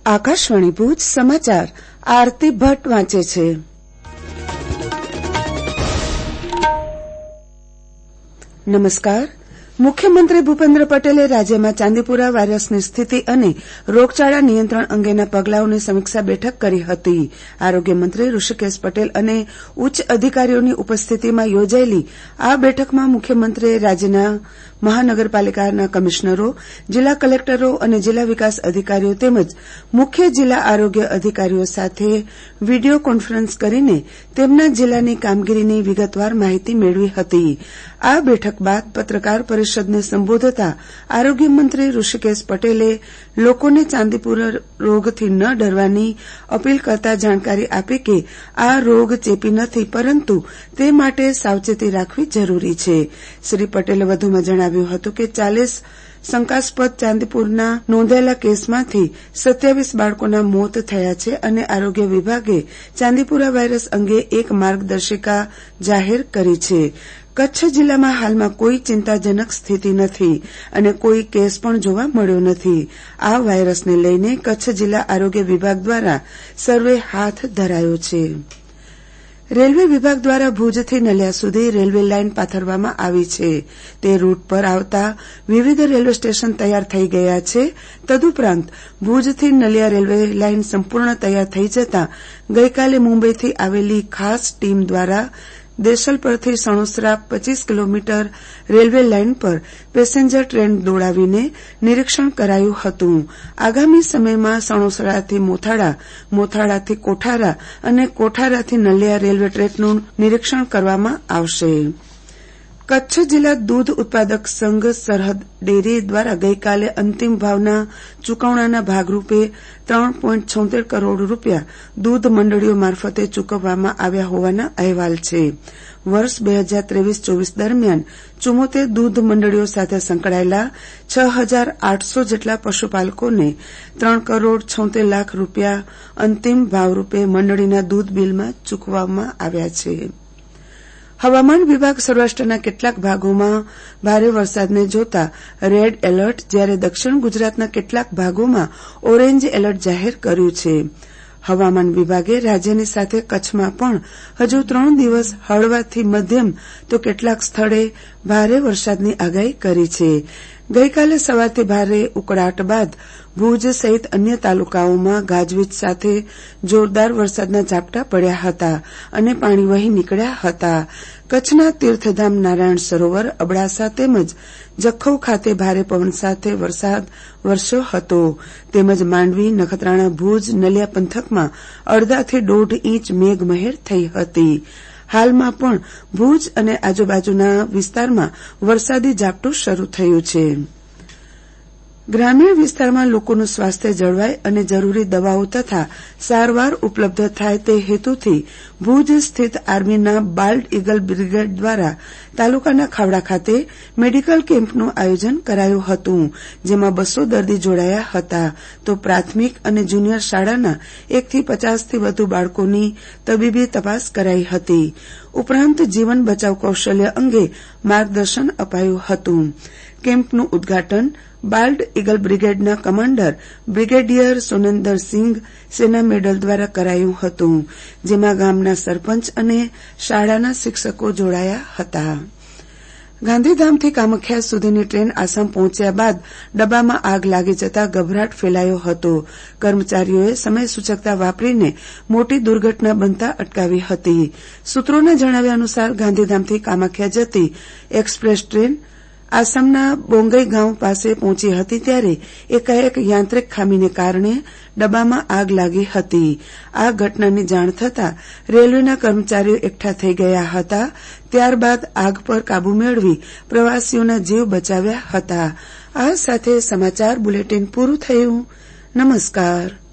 આકાશવાણી ભુજ સમાચાર આરતી ભટ્ટ વાંચે છે. નમસ્કાર. મુખ્યમંત્રી ભૂપેન્દ્ર પટેલે રાજ્યમાં ચાંદીપુરા વાયરસની સ્થિતિ અને રોગચાળા નિયંત્રણ અંગેના પગલાઓની સમીક્ષા બેઠક કરી હતી. આરોગ્યમંત્રી ઋષિકેશ પટેલ અને ઉચ્ચ અધિકારીઓની ઉપસ્થિતિમાં યોજાયેલી આ બેઠકમાં મુખ્યમંત્રીએ રાજ્યના મહાનગરપાલિકાના કમિશનરો, જિલ્લા કલેક્ટરો અને જિલ્લા વિકાસ અધિકારીઓ તેમજ મુખ્ય જિલ્લા આરોગ્ય અધિકારીઓ સાથે વિડીયો કોન્ફરન્સ કરીને તેમના જિલ્લાની કામગીરીની વિગતવાર માહિતી મેળવી હતી. આ બેઠક બાદ પત્રકાર પરિષદને સંબોધતા આરોગ્યમંત્રી ઋષિકેશ પટેલે લોકોને ચાંદીપુરા રોગથી ન ડરવાની અપીલ કરતા જાણકારી આપી કે આ રોગ ચેપી નથી, પરંતુ તે માટે સાવચેતી રાખવી જરૂરી છે. શ્રી પટેલે વધુમાં જણાવ્યું હતું કે 40 શંકાસ્પદ ચાંદીપુરના નોંધાયેલા કેસમાંથી 27 બાળકોના મોત થયા છે અને આરોગ્ય વિભાગે ચાંદીપુરા વાયરસ અંગે એક માર્ગદર્શિકા જાહેર કરી છે. કચ્છ જિલ્લામાં હાલમાં કોઈ ચિંતાજનક સ્થિતિ નથી અને કોઈ કેસ પણ જોવા મળ્યો નથી. આ વાયરસને લઈને કચ્છ જિલ્લા આરોગ્ય વિભાગ દ્વારા સર્વે હાથ ધરાયો છે. રેલવે વિભાગ દ્વારા ભુજથી નલિયા સુધી રેલવે લાઇન પાથરવામાં આવી છે. તે રૂટ પર આવતા વિવિધ રેલવે સ્ટેશન તૈયાર થઈ ગયા છે. તદુપરાંત ભુજથી નલિયા રેલવે લાઇન સંપૂર્ણ તૈયાર થઈ જતા ગઈકાલે મુંબઈથી આવેલી ખાસ ટીમ દ્વારા દેશલ પરથી સણોસરા 25 કિલોમીટર રેલવે લાઇન પર પેસેન્જર ટ્રેન દોડાવીને નિરીક્ષણ કરાયું હતું. આગામી સમયમાં સણોસરાથી મોથાળા, મોથાળાથી કોઠારા અને કોઠારાથી નલિયા રેલવે ટ્રેકનું નિરીક્ષણ કરવામાં આવશે. કચ્છ જિલ્લા દૂધ ઉત્પાદક સંઘ સરહદ ડેરી દ્વારા ગઈકાલે અંતિમ ભાવના ચૂકવણાના ભાગરૂપે 3.76 કરોડ રૂપિયા દૂધ મંડળીઓ મારફતે ચૂકવવામાં આવ્યા હોવાના અહેવાલ છે. વર્ષ 2023-24 દરમિયાન 74 દૂધ મંડળીઓ સાથે સંકળાયેલા 6,800 જેટલા પશુપાલકોને 3 કરોડ 76 લાખ રૂપિયા અંતિમ ભાવરૂપે મંડળીના દૂધ બિલમાં ચૂકવવામાં આવ્યા છે. હવામાન વિભાગ સૌરાષ્ટ્રના કેટલાક ભાગોમાં ભારે વરસાદને જોતા રેડ એલર્ટ, જ્યારે દક્ષિણ ગુજરાતના કેટલાક ભાગોમાં ઓરેન્જ એલર્ટ જાહેર કર્યું છે. હવામાન વિભાગે રાજ્યની સાથે કચ્છમાં પણ હજુ 3 દિવસ હળવાથી મધ્યમ તો કેટલાક સ્થળે ભારે વરસાદની આગાહી કરી છે. ગઈકાલે સવારથી ભારે ઉકળાટ બાદ ભુજ સહિત અન્ય તાલુકાઓમાં ગાજવીજ સાથે જોરદાર વરસાદના ઝાપટા પડ્યા હતા અને પાણી વહી નીકળ્યા હતા. કચ્છના તીર્થધામ નારાયણ સરોવર, અબડાસા તેમજ જખૌ ખાતે ભારે પવન સાથે વરસાદ વરસ્યો હતો. તેમજ માંડવી, નખત્રાણા, ભુજ, નલિયા પંથકમાં અડધાથી 1.5 ઇંચ મેઘમહેર થઈ હતી. હાલમાં પણ ભુજ અને આજુબાજુના વિસ્તારમાં વરસાદી ઝાપટું શરૂ થયું છે. ગ્રામીણ વિસ્તારમાં લોકોનું સ્વાસ્થ્ય જળવાય અને જરૂરી દવાઓ તથા સારવાર ઉપલબ્ધ થાય તે હેતુથી ભુજ સ્થિત આર્મીના બાલ્ડ ઈગલ બ્રિગેડ દ્વારા તાલુકાના ખાવડા ખાતે મેડિકલ કેમ્પનું આયોજન કરાયું હતું, જેમાં 200 દર્દી જોડાયા હતા. તો પ્રાથમિક અને જુનિયર શાળાના 1 થી 50 થી વધુ બાળકોની તબીબી તપાસ કરાઈ હતી. ઉપરાંત જીવન બચાવ કૌશલ્ય અંગે માર્ગદર્શન અપાયું હતું. કેમ્પનું ઉદ્ઘાટન બાલ્ડ ઈગલ બ્રિગેડના commander brigadier Sonendarsingh Sena medal દ્વારા કરાયું હતું, જેમાં ગામના સરપંચ અને શાળાના શિક્ષકો જોડાયા હતા. ગાંધીધામથી કામાખ્યા સુધીની ટ્રેન આસામ પહોંચ્યા બાદ ડબ્બામાં આગ લાગી જતા ગભરાટ ફેલાયો હતો. કર્મચારીઓએ સમય સૂચકતા વાપરીને મોટી દુર્ઘટના બનતા અટકાવી હતી. સૂત્રોના જણાવ્યા અનુસાર ગાંધીધામથી કામાખ્યા જતી એક્સપ્રેસ ટ્રેન આસામના બોંગઈ ગાંવ પાસે પહોંચી હતી ત્યારે એકાએક યાંત્રિક ખામીને કારણે ડબ્બામાં આગ લાગી હતી. આ ઘટનાની જાણ થતાં રેલવેના કર્મચારીઓ એકઠા થઈ ગયા હતા. ત્યારબાદ આગ પર કાબુ મેળવી પ્રવાસીઓના જીવ બચાવ્યા હતા. આ સાથે સમાચાર બુલેટિન પૂરું થયું. નમસ્કાર.